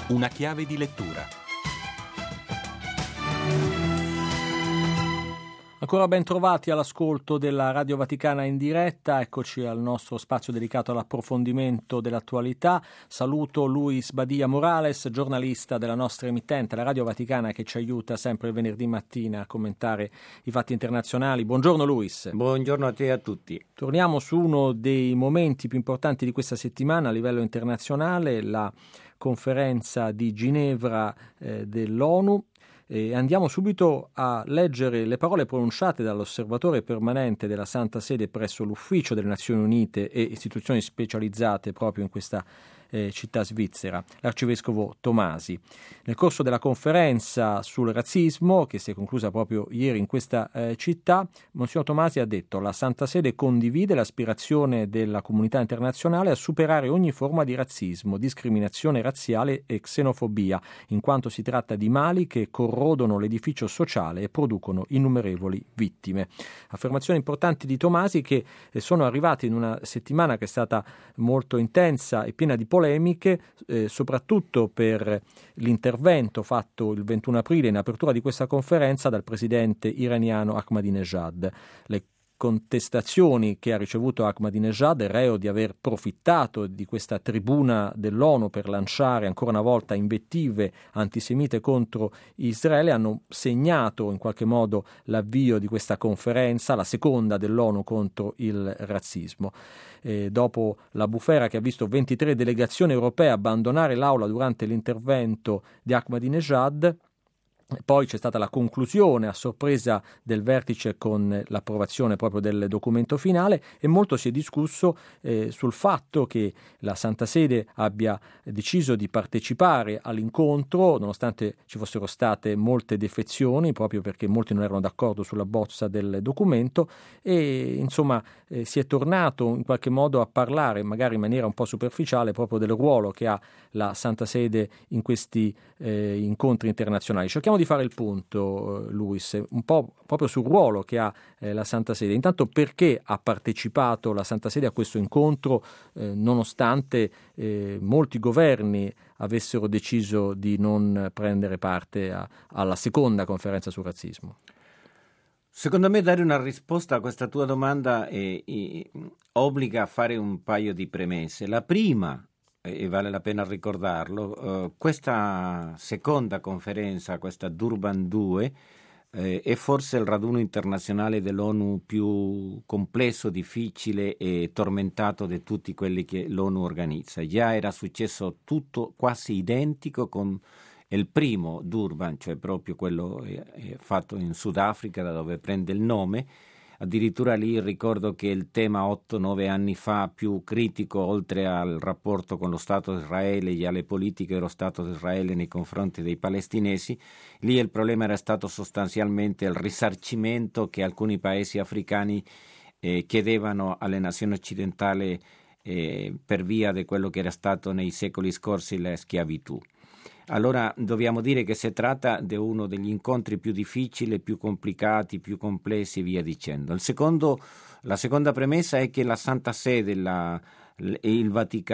Una chiave di lettura. Ancora ben trovati all'ascolto della Radio Vaticana in diretta, eccoci al nostro spazio dedicato all'approfondimento dell'attualità. Saluto Luis Badia Morales, giornalista della nostra emittente, la Radio Vaticana, che ci aiuta sempre il venerdì mattina a commentare i fatti internazionali. Buongiorno Luis. Buongiorno a te e a tutti. Torniamo su uno dei momenti più importanti di questa settimana a livello internazionale, la conferenza di Ginevra dell'ONU. Andiamo subito a leggere le parole pronunciate dall'osservatore permanente della Santa Sede presso l'Ufficio delle Nazioni Unite e istituzioni specializzate proprio in questa città svizzera, l'arcivescovo Tomasi. Nel corso della conferenza sul razzismo, che si è conclusa proprio ieri in questa città, Monsignor Tomasi ha detto: la Santa Sede condivide l'aspirazione della comunità internazionale a superare ogni forma di razzismo, discriminazione razziale e xenofobia, in quanto si tratta di mali che corrodono l'edificio sociale e producono innumerevoli vittime. Affermazioni importanti di Tomasi che sono arrivate in una settimana che è stata molto intensa e piena di polemiche, soprattutto per l'intervento fatto il 21 aprile in apertura di questa conferenza dal presidente iraniano Ahmadinejad. Le contestazioni che ha ricevuto Ahmadinejad, reo di aver profittato di questa tribuna dell'ONU per lanciare ancora una volta invettive antisemite contro Israele, hanno segnato in qualche modo l'avvio di questa conferenza, la seconda dell'ONU contro il razzismo. Dopo la bufera che ha visto 23 delegazioni europee abbandonare l'aula durante l'intervento di Ahmadinejad, poi c'è stata la conclusione a sorpresa del vertice con l'approvazione proprio del documento finale e molto si è discusso sul fatto che la Santa Sede abbia deciso di partecipare all'incontro nonostante ci fossero state molte defezioni, proprio perché molti non erano d'accordo sulla bozza del documento e insomma si è tornato in qualche modo a parlare, magari in maniera un po' superficiale, proprio del ruolo che ha la Santa Sede in questi incontri internazionali. Cerchiamo di fare il punto, Luis, un po' proprio sul ruolo che ha la Santa Sede. Intanto, perché ha partecipato la Santa Sede a questo incontro nonostante molti governi avessero deciso di non prendere parte alla seconda conferenza sul razzismo? Secondo me dare una risposta a questa tua domanda obbliga a fare un paio di premesse. La prima, e vale la pena ricordarlo, questa seconda conferenza, questa Durban 2, è forse il raduno internazionale dell'ONU più complesso, difficile e tormentato di tutti quelli che l'ONU organizza. Già era successo tutto quasi identico con il primo Durban, cioè proprio quello fatto in Sudafrica, da dove prende il nome. Addirittura lì ricordo che il tema 8-9 anni fa più critico, oltre al rapporto con lo Stato di Israele e alle politiche dello Stato di Israele nei confronti dei palestinesi, lì il problema era stato sostanzialmente il risarcimento che alcuni paesi africani chiedevano alle nazioni occidentali per via di quello che era stato nei secoli scorsi la schiavitù. Allora dobbiamo dire che si tratta di uno degli incontri più difficili, più complicati, più complessi e via dicendo. La seconda premessa è che la Santa Sede e il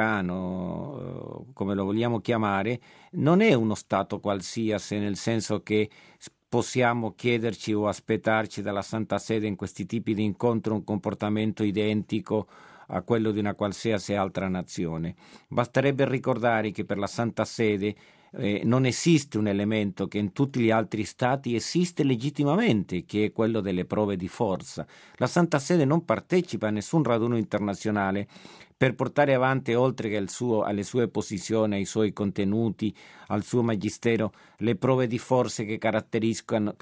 Vaticano, come lo vogliamo chiamare, non è uno Stato qualsiasi, nel senso che possiamo chiederci o aspettarci dalla Santa Sede in questi tipi di incontri un comportamento identico a quello di una qualsiasi altra nazione. Basterebbe ricordare che per la Santa Sede non esiste un elemento che in tutti gli altri stati esiste legittimamente, che è quello delle prove di forza. La Santa Sede non partecipa a nessun raduno internazionale per portare avanti, oltre che alle sue posizioni, ai suoi contenuti, al suo magistero, le prove di forza che caratterizzano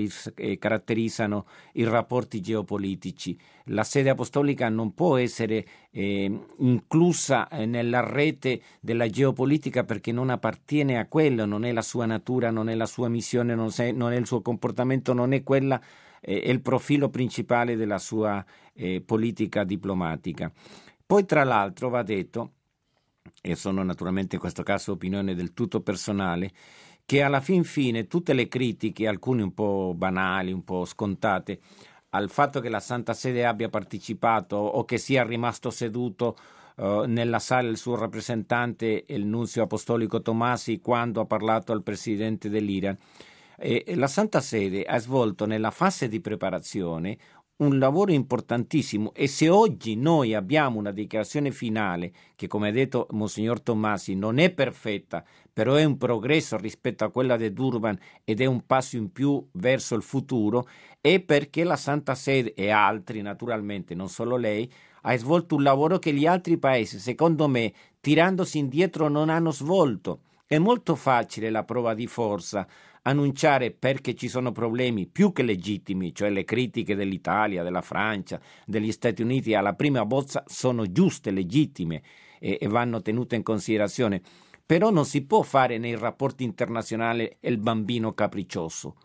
i rapporti geopolitici. La sede apostolica non può essere inclusa nella rete della geopolitica perché non appartiene a quello, non è la sua natura, non è la sua missione, non è il suo comportamento, non è quella è il profilo principale della sua politica diplomatica. Poi tra l'altro va detto, e sono naturalmente in questo caso opinione del tutto personale, che alla fin fine tutte le critiche, alcune un po' banali, un po' scontate, al fatto che la Santa Sede abbia partecipato o che sia rimasto seduto nella sala il suo rappresentante, il nunzio apostolico Tomasi, quando ha parlato al presidente dell'Iran. La Santa Sede ha svolto nella fase di preparazione un lavoro importantissimo, e se oggi noi abbiamo una dichiarazione finale che, come ha detto Monsignor Tommasi, non è perfetta, però è un progresso rispetto a quella di Durban ed è un passo in più verso il futuro, è perché la Santa Sede e altri, naturalmente, non solo lei, ha svolto un lavoro che gli altri paesi, secondo me, tirandosi indietro, non hanno svolto. È molto facile la prova di forza, annunciare perché ci sono problemi più che legittimi, cioè le critiche dell'Italia, della Francia, degli Stati Uniti alla prima bozza sono giuste, legittime e vanno tenute in considerazione. Però non si può fare nei rapporti internazionali il bambino capriccioso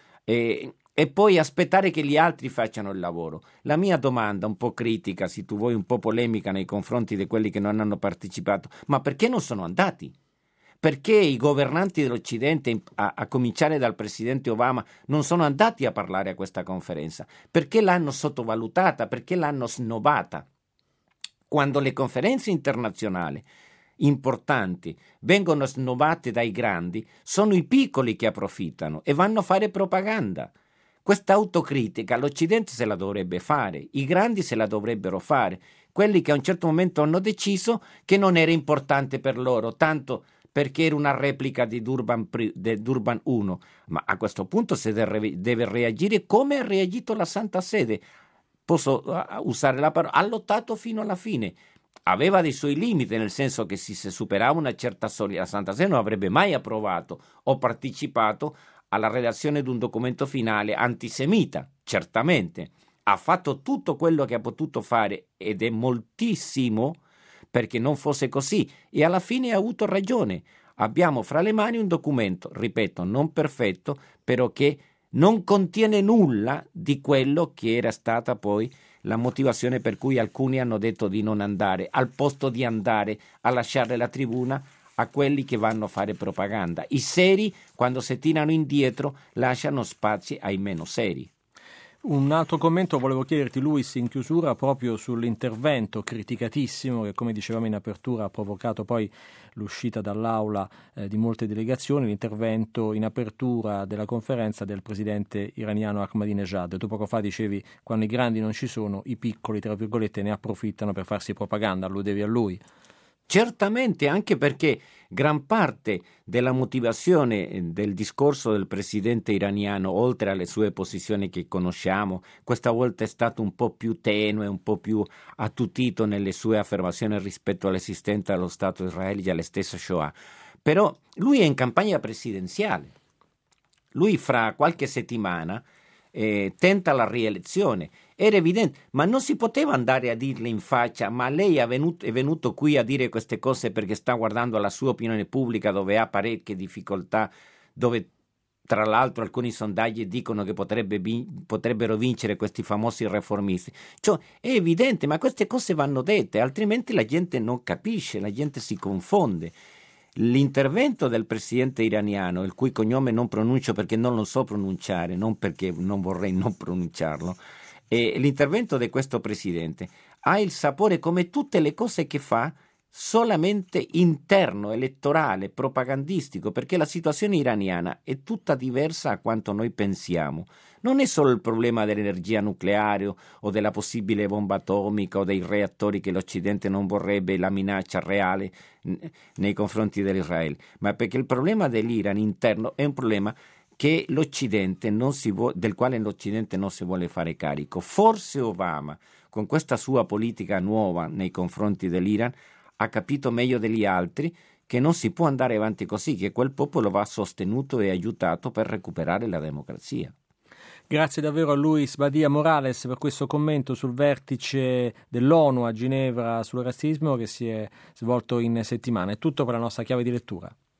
e poi aspettare che gli altri facciano il lavoro. La mia domanda, un po' critica, se tu vuoi un po' polemica nei confronti di quelli che non hanno partecipato, ma perché non sono andati? Perché i governanti dell'Occidente, a cominciare dal presidente Obama, non sono andati a parlare a questa conferenza? Perché l'hanno sottovalutata? Perché l'hanno snobata? Quando le conferenze internazionali importanti vengono snobate dai grandi, sono i piccoli che approfittano e vanno a fare propaganda. Questa autocritica l'Occidente se la dovrebbe fare, i grandi se la dovrebbero fare, quelli che a un certo momento hanno deciso che non era importante per loro, tanto perché era una replica di Durban 1, ma a questo punto si deve reagire come ha reagito la Santa Sede. Posso usare la parola, ha lottato fino alla fine. Aveva dei suoi limiti, nel senso che se superava una certa soglia, la Santa Sede non avrebbe mai approvato o partecipato alla redazione di un documento finale antisemita, certamente. Ha fatto tutto quello che ha potuto fare ed è moltissimo perché non fosse così, e alla fine ha avuto ragione. Abbiamo fra le mani un documento, ripeto, non perfetto, però che non contiene nulla di quello che era stata poi la motivazione per cui alcuni hanno detto di non andare, al posto di andare a lasciare la tribuna a quelli che vanno a fare propaganda. I seri, quando si tirano indietro, lasciano spazi ai meno seri. Un altro commento volevo chiederti, Luis, in chiusura, proprio sull'intervento criticatissimo che, come dicevamo in apertura, ha provocato poi l'uscita dall'aula di molte delegazioni, l'intervento in apertura della conferenza del presidente iraniano Ahmadinejad. Tu poco fa dicevi, quando i grandi non ci sono, i piccoli, tra virgolette, ne approfittano per farsi propaganda, alludevi a lui. Certamente, anche perché gran parte della motivazione del discorso del presidente iraniano, oltre alle sue posizioni che conosciamo, questa volta è stato un po' più tenue, un po' più attutito nelle sue affermazioni rispetto all'esistenza dello Stato Israele e alla stessa Shoah. Però lui è in campagna presidenziale. Lui fra qualche settimana tenta la rielezione. Era evidente, ma non si poteva andare a dirle in faccia: ma lei è venuto qui a dire queste cose perché sta guardando la sua opinione pubblica, dove ha parecchie difficoltà, dove tra l'altro alcuni sondaggi dicono che potrebbero vincere questi famosi riformisti. Cioè, è evidente, ma queste cose vanno dette, altrimenti la gente non capisce, la gente si confonde. L'intervento del presidente iraniano, il cui cognome non pronuncio perché non lo so pronunciare, non perché non vorrei non pronunciarlo, e l'intervento di questo presidente ha il sapore, come tutte le cose che fa, solamente interno, elettorale, propagandistico, perché la situazione iraniana è tutta diversa a quanto noi pensiamo. Non è solo il problema dell'energia nucleare o della possibile bomba atomica o dei reattori che l'Occidente non vorrebbe, la minaccia reale nei confronti dell'Israele, ma perché il problema dell'Iran interno è un problema che del quale l'Occidente non si vuole fare carico. Forse Obama, con questa sua politica nuova nei confronti dell'Iran, ha capito meglio degli altri che non si può andare avanti così, che quel popolo va sostenuto e aiutato per recuperare la democrazia. Grazie davvero a Luis Badia Morales per questo commento sul vertice dell'ONU a Ginevra sul razzismo che si è svolto in settimana. È tutto per la nostra chiave di lettura.